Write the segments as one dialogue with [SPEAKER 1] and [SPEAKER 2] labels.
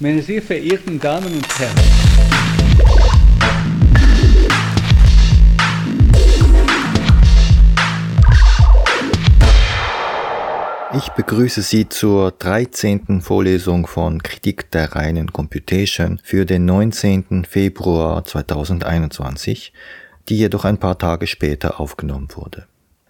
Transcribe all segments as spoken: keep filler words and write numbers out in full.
[SPEAKER 1] Meine sehr verehrten Damen und Herren,
[SPEAKER 2] ich begrüße Sie zur dreizehnten Vorlesung von Kritik der reinen Computation für den neunzehnten Februar zweitausendeinundzwanzig, die jedoch ein paar Tage später aufgenommen wurde.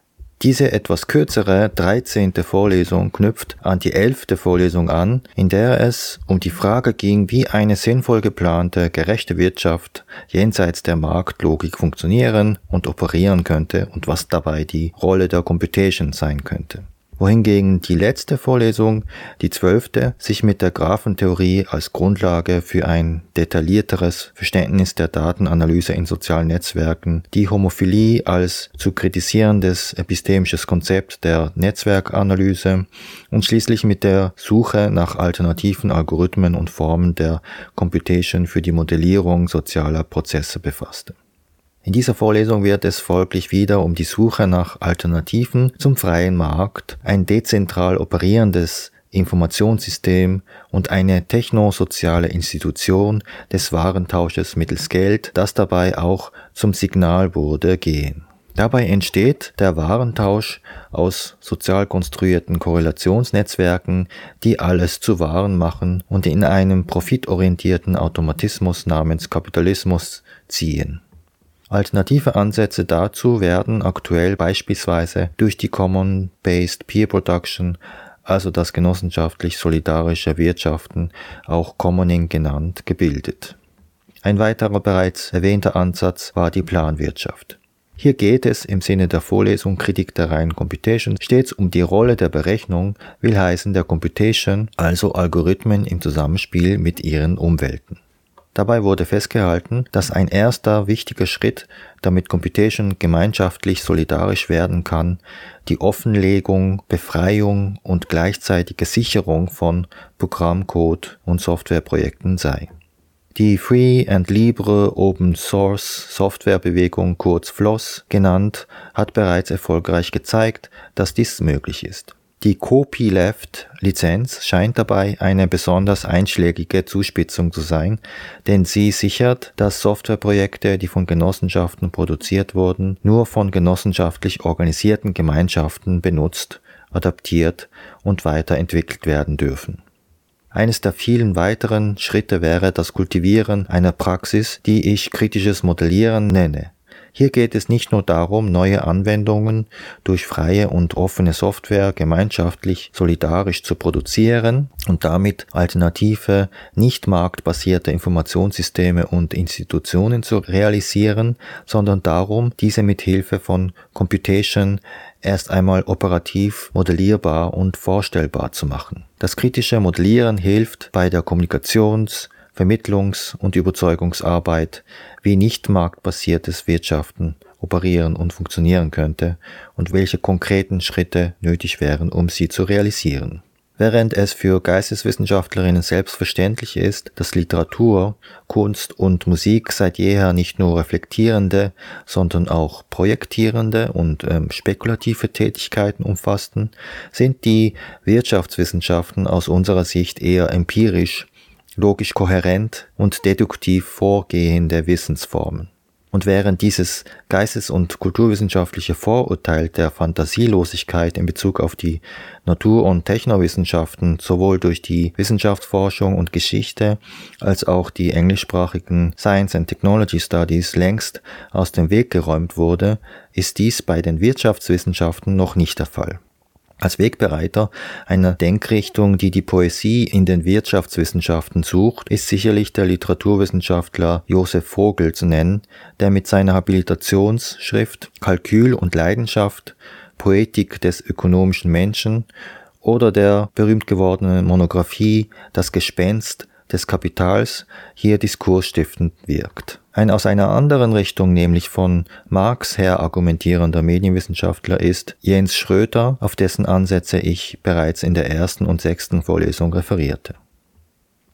[SPEAKER 2] Diese etwas kürzere dreizehnte Vorlesung knüpft an die elfte Vorlesung an, in der es um die Frage ging, wie eine sinnvoll geplante, gerechte Wirtschaft jenseits der Marktlogik funktionieren und operieren könnte und was dabei die Rolle der Computation sein könnte. Wohingegen die letzte Vorlesung, die zwölfte, sich mit der Graphentheorie als Grundlage für ein detaillierteres Verständnis der Datenanalyse in sozialen Netzwerken, die Homophilie als zu kritisierendes epistemisches Konzept der Netzwerkanalyse und schließlich mit der Suche nach alternativen Algorithmen und Formen der Computation für die Modellierung sozialer Prozesse befasste. In dieser Vorlesung wird es folglich wieder um die Suche nach Alternativen zum freien Markt, ein dezentral operierendes Informationssystem und eine technosoziale Institution des Warentausches mittels Geld, das dabei auch zum Signal wurde, gehen. Dabei entsteht der Warentausch aus sozial konstruierten Korrelationsnetzwerken, die alles zu Waren machen und in einem profitorientierten Automatismus namens Kapitalismus ziehen. Alternative Ansätze dazu werden aktuell beispielsweise durch die Common-Based Peer Production, also das genossenschaftlich-solidarische Wirtschaften, auch Commoning genannt, gebildet. Ein weiterer bereits erwähnter Ansatz war die Planwirtschaft. Hier geht es im Sinne der Vorlesung Kritik der reinen Computation stets um die Rolle der Berechnung, will heißen der Computation, also Algorithmen im Zusammenspiel mit ihren Umwelten. Dabei wurde festgehalten, dass ein erster wichtiger Schritt, damit Computation gemeinschaftlich solidarisch werden kann, die Offenlegung, Befreiung und gleichzeitige Sicherung von Programmcode und Softwareprojekten sei. Die Free and Libre Open Source Softwarebewegung, kurz F L O S genannt, hat bereits erfolgreich gezeigt, dass dies möglich ist. Die Copyleft-Lizenz scheint dabei eine besonders einschlägige Zuspitzung zu sein, denn sie sichert, dass Softwareprojekte, die von Genossenschaften produziert wurden, nur von genossenschaftlich organisierten Gemeinschaften benutzt, adaptiert und weiterentwickelt werden dürfen. Eines der vielen weiteren Schritte wäre das Kultivieren einer Praxis, die ich kritisches Modellieren nenne. Hier geht es nicht nur darum, neue Anwendungen durch freie und offene Software gemeinschaftlich solidarisch zu produzieren und damit alternative, nicht marktbasierte Informationssysteme und Institutionen zu realisieren, sondern darum, diese mit Hilfe von Computation erst einmal operativ modellierbar und vorstellbar zu machen. Das kritische Modellieren hilft bei der Kommunikations-, Vermittlungs- und Überzeugungsarbeit, wie nicht marktbasiertes Wirtschaften operieren und funktionieren könnte und welche konkreten Schritte nötig wären, um sie zu realisieren. Während es für Geisteswissenschaftlerinnen selbstverständlich ist, dass Literatur, Kunst und Musik seit jeher nicht nur reflektierende, sondern auch projektierende und ähm, spekulative Tätigkeiten umfassten, sind die Wirtschaftswissenschaften aus unserer Sicht eher empirisch, logisch kohärent und deduktiv vorgehende Wissensformen. Und während dieses geistes- und kulturwissenschaftliche Vorurteil der Fantasielosigkeit in Bezug auf die Natur- und Technowissenschaften sowohl durch die Wissenschaftsforschung und Geschichte als auch die englischsprachigen Science and Technology Studies längst aus dem Weg geräumt wurde, ist dies bei den Wirtschaftswissenschaften noch nicht der Fall. Als Wegbereiter einer Denkrichtung, die die Poesie in den Wirtschaftswissenschaften sucht, ist sicherlich der Literaturwissenschaftler Josef Vogel zu nennen, der mit seiner Habilitationsschrift Kalkül und Leidenschaft, Poetik des ökonomischen Menschen oder der berühmt gewordenen Monographie Das Gespenst des Kapitals hier diskursstiftend wirkt. Ein aus einer anderen Richtung, nämlich von Marx her argumentierender Medienwissenschaftler ist Jens Schröter, auf dessen Ansätze ich bereits in der ersten und sechsten Vorlesung referierte.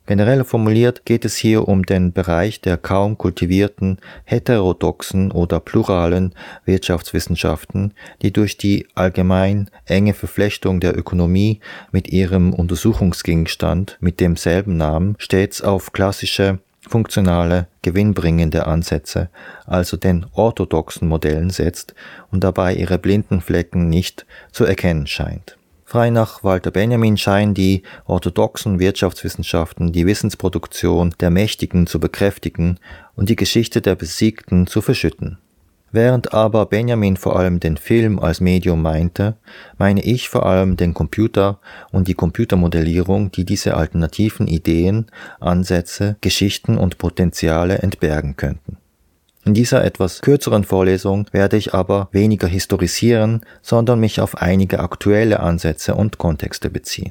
[SPEAKER 2] Generell formuliert geht es hier um den Bereich der kaum kultivierten, heterodoxen oder pluralen Wirtschaftswissenschaften, die durch die allgemein enge Verflechtung der Ökonomie mit ihrem Untersuchungsgegenstand mit demselben Namen stets auf klassische, funktionale, gewinnbringende Ansätze, also den orthodoxen Modellen setzt und dabei ihre blinden Flecken nicht zu erkennen scheint. Frei nach Walter Benjamin scheinen die orthodoxen Wirtschaftswissenschaften die Wissensproduktion der Mächtigen zu bekräftigen und die Geschichte der Besiegten zu verschütten. Während aber Benjamin vor allem den Film als Medium meinte, meine ich vor allem den Computer und die Computermodellierung, die diese alternativen Ideen, Ansätze, Geschichten und Potenziale entbergen könnten. In dieser etwas kürzeren Vorlesung werde ich aber weniger historisieren, sondern mich auf einige aktuelle Ansätze und Kontexte beziehen.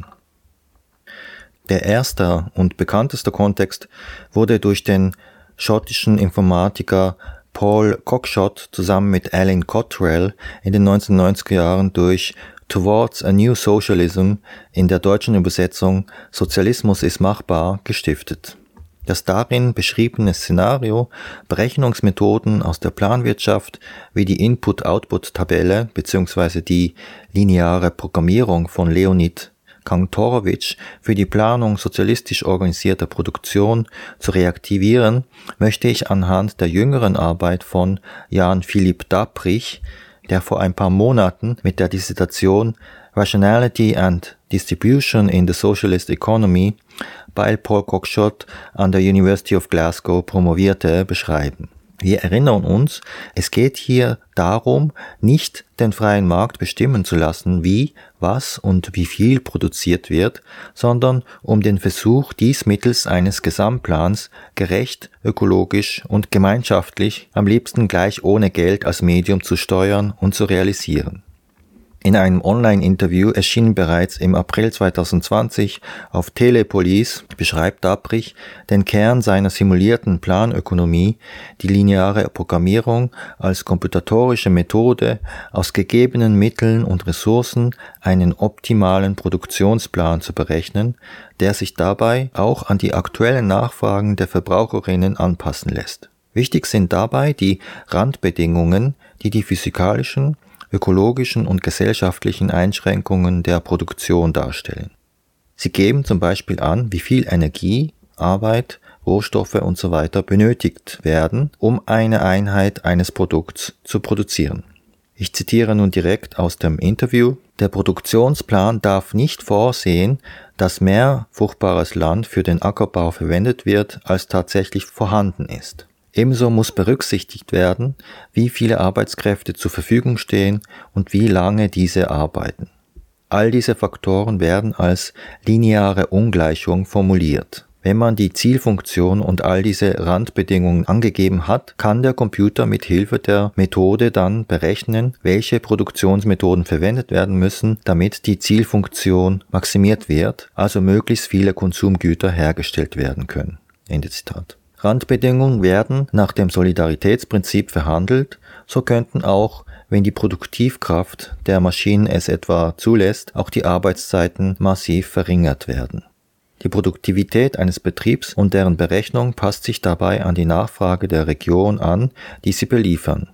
[SPEAKER 2] Der erste und bekannteste Kontext wurde durch den schottischen Informatiker Paul Cockshott zusammen mit Alan Cottrell in den neunzehnhundertneunziger Jahren durch Towards a New Socialism, in der deutschen Übersetzung Sozialismus ist machbar, gestiftet. Das darin beschriebene Szenario, Berechnungsmethoden aus der Planwirtschaft wie die Input-Output-Tabelle bzw. die lineare Programmierung von Leonid Kantorowicz für die Planung sozialistisch organisierter Produktion zu reaktivieren, möchte ich anhand der jüngeren Arbeit von Jan Philipp Dapprich, der vor ein paar Monaten mit der Dissertation Rationality and Distribution in the Socialist Economy bei Paul Cockshott an der University of Glasgow promovierte, beschreiben. Wir erinnern uns, es geht hier darum, nicht den freien Markt bestimmen zu lassen, wie, was und wie viel produziert wird, sondern um den Versuch, dies mittels eines Gesamtplans gerecht, ökologisch und gemeinschaftlich, am liebsten gleich ohne Geld als Medium zu steuern und zu realisieren. In einem Online-Interview erschienen bereits im April zweitausendzwanzig auf Telepolis beschreibt Dapprich den Kern seiner simulierten Planökonomie, die lineare Programmierung als komputatorische Methode, aus gegebenen Mitteln und Ressourcen einen optimalen Produktionsplan zu berechnen, der sich dabei auch an die aktuellen Nachfragen der Verbraucherinnen anpassen lässt. Wichtig sind dabei die Randbedingungen, die die physikalischen, ökologischen und gesellschaftlichen Einschränkungen der Produktion darstellen. Sie geben zum Beispiel an, wie viel Energie, Arbeit, Rohstoffe usw. benötigt werden, um eine Einheit eines Produkts zu produzieren. Ich zitiere nun direkt aus dem Interview: Der Produktionsplan darf nicht vorsehen, dass mehr fruchtbares Land für den Ackerbau verwendet wird, als tatsächlich vorhanden ist. Ebenso muss berücksichtigt werden, wie viele Arbeitskräfte zur Verfügung stehen und wie lange diese arbeiten. All diese Faktoren werden als lineare Ungleichung formuliert. Wenn man die Zielfunktion und all diese Randbedingungen angegeben hat, kann der Computer mit Hilfe der Methode dann berechnen, welche Produktionsmethoden verwendet werden müssen, damit die Zielfunktion maximiert wird, also möglichst viele Konsumgüter hergestellt werden können. Ende Zitat. Randbedingungen werden nach dem Solidaritätsprinzip verhandelt, so könnten auch, wenn die Produktivkraft der Maschinen es etwa zulässt, auch die Arbeitszeiten massiv verringert werden. Die Produktivität eines Betriebs und deren Berechnung passt sich dabei an die Nachfrage der Region an, die sie beliefern.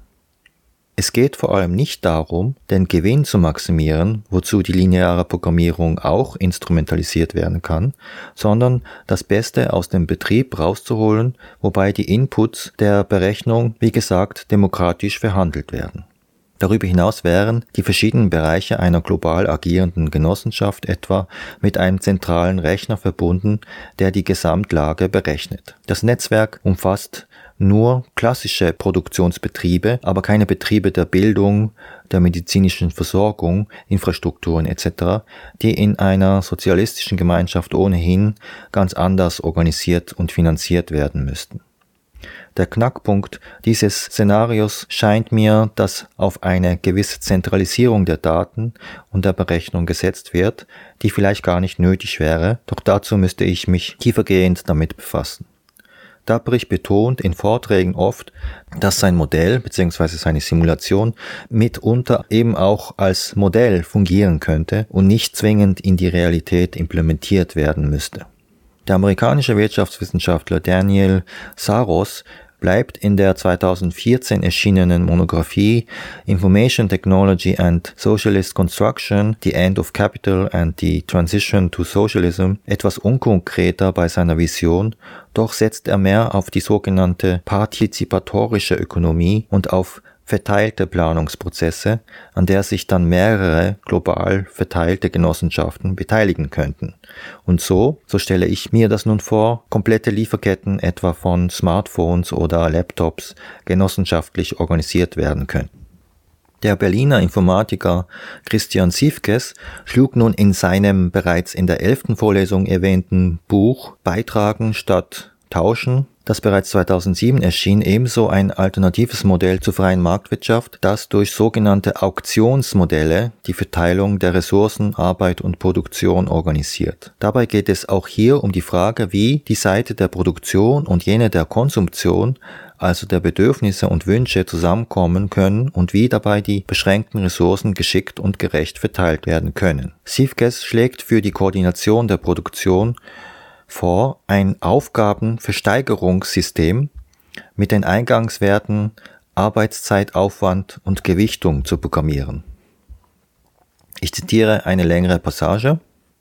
[SPEAKER 2] Es geht vor allem nicht darum, den Gewinn zu maximieren, wozu die lineare Programmierung auch instrumentalisiert werden kann, sondern das Beste aus dem Betrieb rauszuholen, wobei die Inputs der Berechnung, wie gesagt, demokratisch verhandelt werden. Darüber hinaus wären die verschiedenen Bereiche einer global agierenden Genossenschaft etwa mit einem zentralen Rechner verbunden, der die Gesamtlage berechnet. Das Netzwerk umfasst nur klassische Produktionsbetriebe, aber keine Betriebe der Bildung, der medizinischen Versorgung, Infrastrukturen et cetera, die in einer sozialistischen Gemeinschaft ohnehin ganz anders organisiert und finanziert werden müssten. Der Knackpunkt dieses Szenarios scheint mir, dass auf eine gewisse Zentralisierung der Daten und der Berechnung gesetzt wird, die vielleicht gar nicht nötig wäre, doch dazu müsste ich mich tiefergehend damit befassen. Dapprich betont in Vorträgen oft, dass sein Modell bzw. seine Simulation mitunter eben auch als Modell fungieren könnte und nicht zwingend in die Realität implementiert werden müsste. Der amerikanische Wirtschaftswissenschaftler Daniel Saros bleibt in der zweitausendvierzehn erschienenen Monographie Information Technology and Socialist Construction, The End of Capital and the Transition to Socialism etwas unkonkreter bei seiner Vision, doch setzt er mehr auf die sogenannte partizipatorische Ökonomie und auf verteilte Planungsprozesse, an der sich dann mehrere global verteilte Genossenschaften beteiligen könnten. Und so, so stelle ich mir das nun vor, komplette Lieferketten etwa von Smartphones oder Laptops genossenschaftlich organisiert werden könnten. Der Berliner Informatiker Christian Siefkes schlug nun in seinem bereits in der elften Vorlesung erwähnten Buch Beitragen statt Tauschen, das bereits zweitausendsieben erschien, ebenso ein alternatives Modell zur freien Marktwirtschaft, das durch sogenannte Auktionsmodelle die Verteilung der Ressourcen, Arbeit und Produktion organisiert. Dabei geht es auch hier um die Frage, wie die Seite der Produktion und jene der Konsumption, also der Bedürfnisse und Wünsche, zusammenkommen können und wie dabei die beschränkten Ressourcen geschickt und gerecht verteilt werden können. Siefkes schlägt für die Koordination der Produktion vor, ein Aufgabenversteigerungssystem mit den Eingangswerten Arbeitszeit, Aufwand und Gewichtung zu programmieren. Ich zitiere eine längere Passage.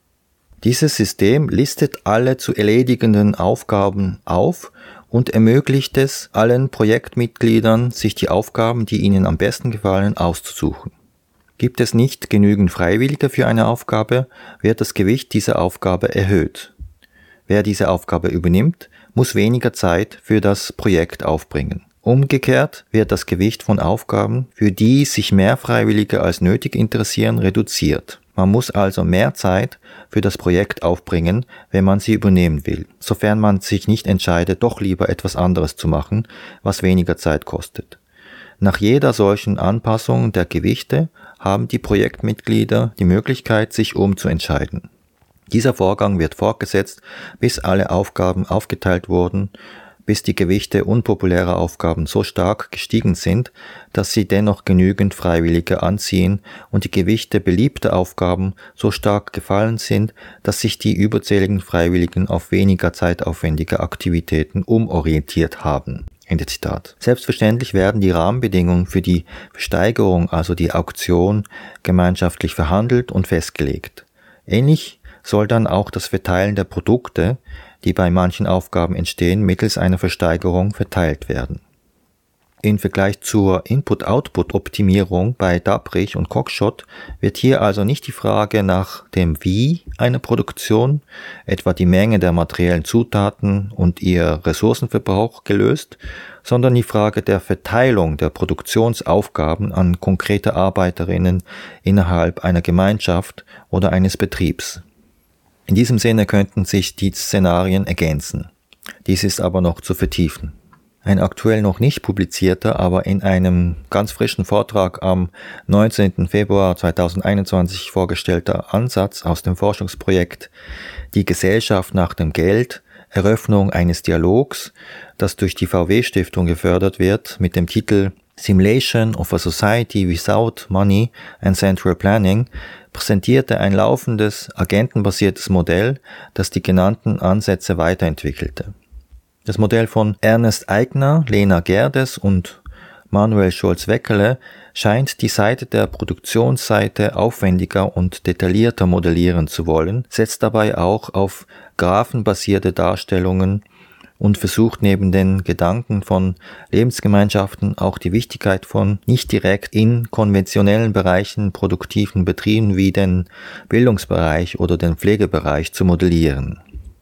[SPEAKER 2] Dieses System listet alle zu erledigenden Aufgaben auf und ermöglicht es allen Projektmitgliedern, sich die Aufgaben, die ihnen am besten gefallen, auszusuchen. Gibt es nicht genügend Freiwillige für eine Aufgabe, wird das Gewicht dieser Aufgabe erhöht. Wer diese Aufgabe übernimmt, muss weniger Zeit für das Projekt aufbringen. Umgekehrt wird das Gewicht von Aufgaben, für die sich mehr Freiwillige als nötig interessieren, reduziert. Man muss also mehr Zeit für das Projekt aufbringen, wenn man sie übernehmen will, sofern man sich nicht entscheidet, doch lieber etwas anderes zu machen, was weniger Zeit kostet. Nach jeder solchen Anpassung der Gewichte haben die Projektmitglieder die Möglichkeit, sich umzuentscheiden. Dieser Vorgang wird fortgesetzt, bis alle Aufgaben aufgeteilt wurden, bis die Gewichte unpopulärer Aufgaben so stark gestiegen sind, dass sie dennoch genügend Freiwillige anziehen und die Gewichte beliebter Aufgaben so stark gefallen sind, dass sich die überzähligen Freiwilligen auf weniger zeitaufwendige Aktivitäten umorientiert haben. Ende Zitat. Selbstverständlich werden die Rahmenbedingungen für die Versteigerung, also die Auktion, gemeinschaftlich verhandelt und festgelegt. Ähnlich soll dann auch das Verteilen der Produkte, die bei manchen Aufgaben entstehen, mittels einer Versteigerung verteilt werden. Im Vergleich zur Input-Output-Optimierung bei Dabrich und Cockshott wird hier also nicht die Frage nach dem Wie einer Produktion, etwa die Menge der materiellen Zutaten und ihr Ressourcenverbrauch, gelöst, sondern die Frage der Verteilung der Produktionsaufgaben an konkrete Arbeiterinnen innerhalb einer Gemeinschaft oder eines Betriebs. In diesem Sinne könnten sich die Szenarien ergänzen. Dies ist aber noch zu vertiefen. Ein aktuell noch nicht publizierter, aber in einem ganz frischen Vortrag am neunzehnten Februar zweitausendeinundzwanzig vorgestellter Ansatz aus dem Forschungsprojekt Die Gesellschaft nach dem Geld, Eröffnung eines Dialogs, das durch die V W-Stiftung gefördert wird, mit dem Titel Simulation of a Society Without Money and Central Planning, präsentierte ein laufendes, agentenbasiertes Modell, das die genannten Ansätze weiterentwickelte. Das Modell von Ernest Aigner, Lena Gerdes und Manuel Scholz-Weckele scheint die Seite der Produktionsseite aufwendiger und detaillierter modellieren zu wollen, setzt dabei auch auf graphenbasierte Darstellungen und versucht neben den Gedanken von Lebensgemeinschaften auch die Wichtigkeit von nicht direkt in konventionellen Bereichen produktiven Betrieben wie den Bildungsbereich oder den Pflegebereich zu modellieren.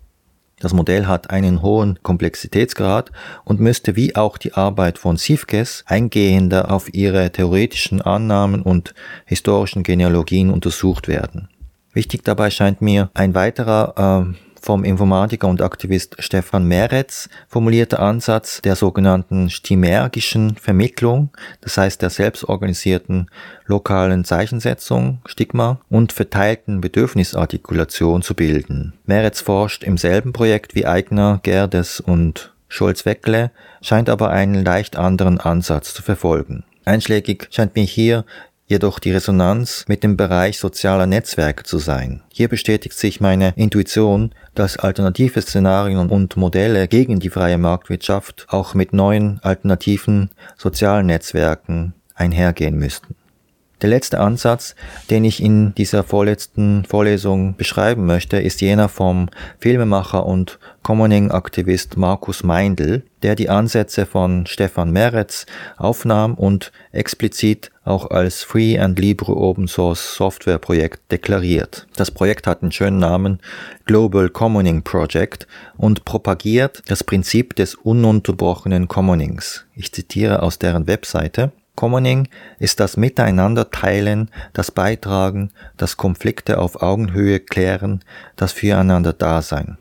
[SPEAKER 2] Das Modell hat einen hohen Komplexitätsgrad und müsste wie auch die Arbeit von Siefkes eingehender auf ihre theoretischen Annahmen und historischen Genealogien untersucht werden. Wichtig dabei scheint mir ein weiterer äh, vom Informatiker und Aktivist Stefan Meretz formulierter Ansatz der sogenannten stimergischen Vermittlung, das heißt der selbstorganisierten lokalen Zeichensetzung, Stigma, und verteilten Bedürfnisartikulation zu bilden. Meretz forscht im selben Projekt wie Aigner, Gerdes und Scholz-Weckele, scheint aber einen leicht anderen Ansatz zu verfolgen. Einschlägig scheint mir hier jedoch die Resonanz mit dem Bereich sozialer Netzwerke zu sein. Hier bestätigt sich meine Intuition, dass alternative Szenarien und Modelle gegen die freie Marktwirtschaft auch mit neuen alternativen sozialen Netzwerken einhergehen müssten. Der letzte Ansatz, den ich in dieser vorletzten Vorlesung beschreiben möchte, ist jener vom Filmemacher und Commoning-Aktivist Markus Meindl, der die Ansätze von Stefan Meretz aufnahm und explizit auch als Free and Libre Open Source Software Projekt deklariert. Das Projekt hat den schönen Namen Global Commoning Project und propagiert das Prinzip des ununterbrochenen Commonings. Ich zitiere aus deren Webseite: Commoning ist das Miteinander-Teilen, das Beitragen, das Konflikte auf Augenhöhe klären, das Füreinander-Dasein.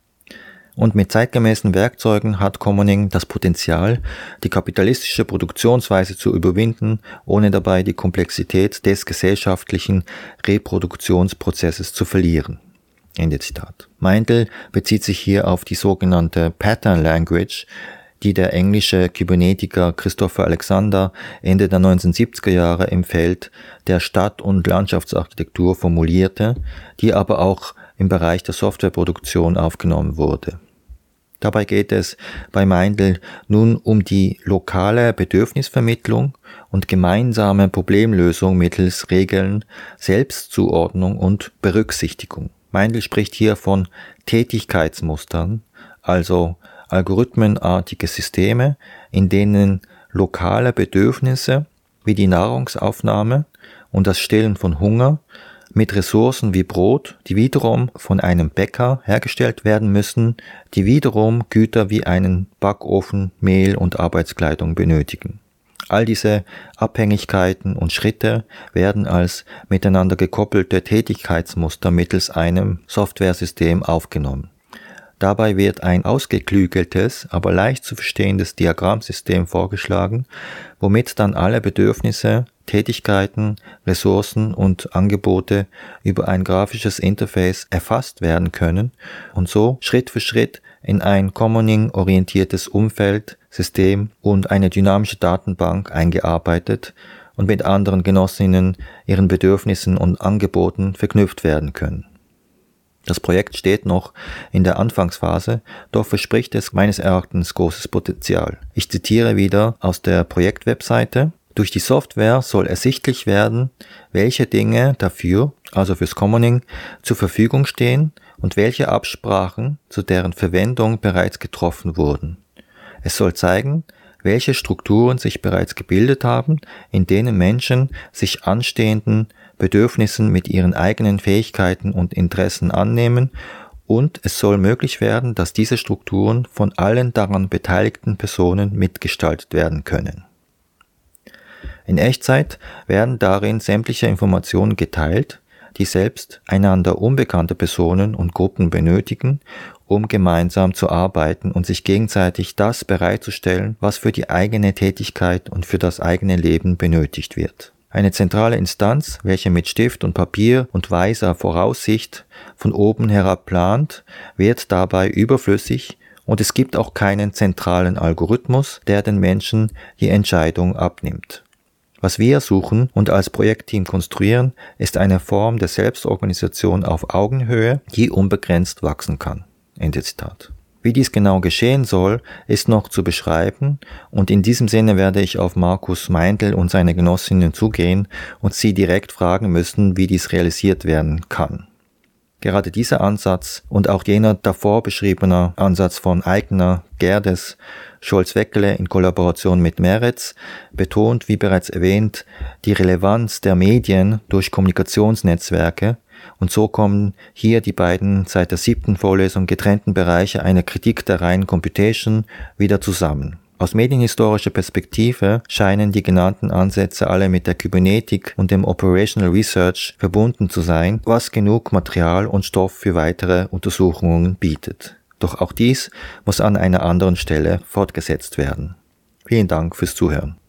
[SPEAKER 2] Und mit zeitgemäßen Werkzeugen hat Commoning das Potenzial, die kapitalistische Produktionsweise zu überwinden, ohne dabei die Komplexität des gesellschaftlichen Reproduktionsprozesses zu verlieren. Ende Zitat. Meindl bezieht sich hier auf die sogenannte Pattern Language, die der englische Kybernetiker Christopher Alexander Ende der neunzehnhundertsiebziger Jahre im Feld der Stadt- und Landschaftsarchitektur formulierte, die aber auch im Bereich der Softwareproduktion aufgenommen wurde. Dabei geht es bei Meindl nun um die lokale Bedürfnisvermittlung und gemeinsame Problemlösung mittels Regeln, Selbstzuordnung und Berücksichtigung. Meindl spricht hier von Tätigkeitsmustern, also algorithmenartige Systeme, in denen lokale Bedürfnisse wie die Nahrungsaufnahme und das Stillen von Hunger mit Ressourcen wie Brot, die wiederum von einem Bäcker hergestellt werden müssen, die wiederum Güter wie einen Backofen, Mehl und Arbeitskleidung benötigen. All diese Abhängigkeiten und Schritte werden als miteinander gekoppelte Tätigkeitsmuster mittels einem Softwaresystem aufgenommen. Dabei wird ein ausgeklügeltes, aber leicht zu verstehendes Diagrammsystem vorgeschlagen, womit dann alle Bedürfnisse, Tätigkeiten, Ressourcen und Angebote über ein grafisches Interface erfasst werden können und so Schritt für Schritt in ein Commoning-orientiertes Umfeld, System und eine dynamische Datenbank eingearbeitet und mit anderen Genossinnen, ihren Bedürfnissen und Angeboten verknüpft werden können. Das Projekt steht noch in der Anfangsphase, doch verspricht es meines Erachtens großes Potenzial. Ich zitiere wieder aus der Projektwebseite: Durch die Software soll ersichtlich werden, welche Dinge dafür, also fürs Commoning, zur Verfügung stehen und welche Absprachen zu deren Verwendung bereits getroffen wurden. Es soll zeigen, welche Strukturen sich bereits gebildet haben, in denen Menschen sich anstehenden Bedürfnissen mit ihren eigenen Fähigkeiten und Interessen annehmen, und es soll möglich werden, dass diese Strukturen von allen daran beteiligten Personen mitgestaltet werden können. In Echtzeit werden darin sämtliche Informationen geteilt, die selbst einander unbekannte Personen und Gruppen benötigen, um gemeinsam zu arbeiten und sich gegenseitig das bereitzustellen, was für die eigene Tätigkeit und für das eigene Leben benötigt wird. Eine zentrale Instanz, welche mit Stift und Papier und weiser Voraussicht von oben herab plant, wird dabei überflüssig, und es gibt auch keinen zentralen Algorithmus, der den Menschen die Entscheidung abnimmt. Was wir suchen und als Projektteam konstruieren, ist eine Form der Selbstorganisation auf Augenhöhe, die unbegrenzt wachsen kann. Ende Zitat. Wie dies genau geschehen soll, ist noch zu beschreiben, und in diesem Sinne werde ich auf Markus Meindl und seine Genossinnen zugehen und sie direkt fragen müssen, wie dies realisiert werden kann. Gerade dieser Ansatz und auch jener davor beschriebene Ansatz von Eigner, Gerdes, Scholz-Weckele in Kollaboration mit Meretz betont, wie bereits erwähnt, die Relevanz der Medien durch Kommunikationsnetzwerke, und so kommen hier die beiden seit der siebten Vorlesung getrennten Bereiche einer Kritik der reinen Computation wieder zusammen. Aus medienhistorischer Perspektive scheinen die genannten Ansätze alle mit der Kybernetik und dem Operational Research verbunden zu sein, was genug Material und Stoff für weitere Untersuchungen bietet. Doch auch dies muss an einer anderen Stelle fortgesetzt werden. Vielen Dank fürs Zuhören.